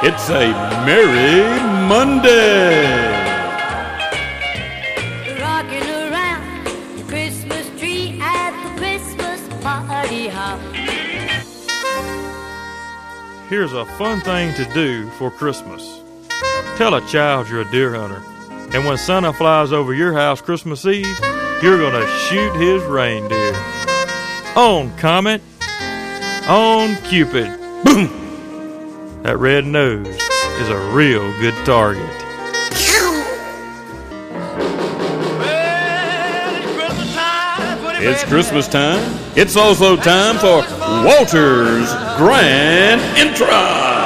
It's a Merry Monday. Rocking around the Christmas tree at the Christmas party hop. Here's a fun thing to do for Christmas. Tell a child you're a deer hunter, and when Santa flies over your house Christmas Eve, you're gonna shoot his reindeer. On Comet, on Cupid, boom! That red nose is a real good target. It's Christmas time. It's also time for Walter's Grand Entrance.